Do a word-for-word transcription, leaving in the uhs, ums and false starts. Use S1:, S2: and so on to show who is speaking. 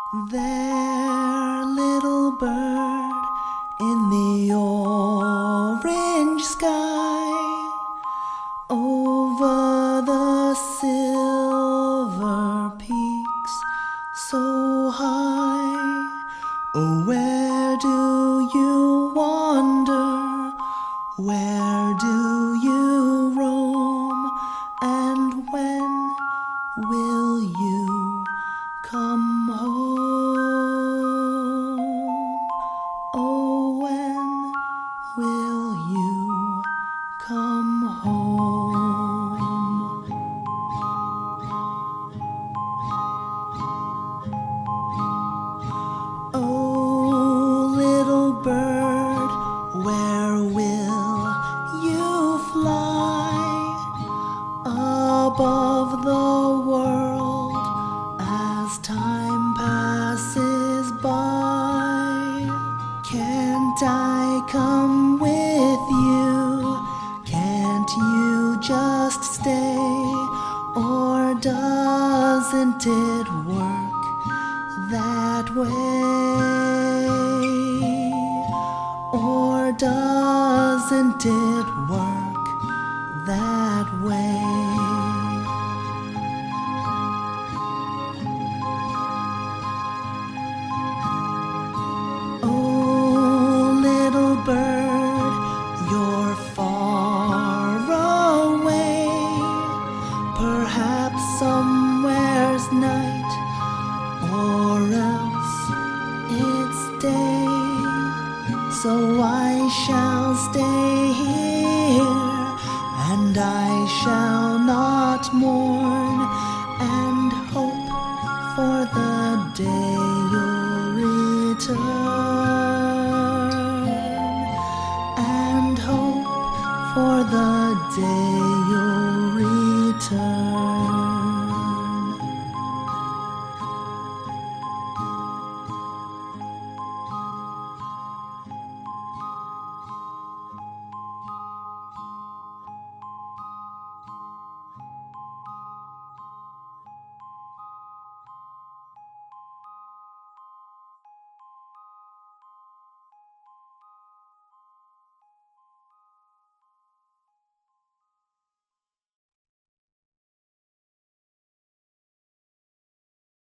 S1: There, little bird, in the orange sky, over the silver peaks so high. Oh, where do you wander? Where do you roam? And when will you come home? Oh, when will you come home? Oh, little bird, where will you fly? Above the world as time passes by. Can't I come with you? Can't you just stay? Or doesn't it work that way? Or doesn't it work that way? Oh, little bird, you're far away, perhaps somewhere's night, or else it's day. So I shall stay here, and I shall not mourn, and hope for the day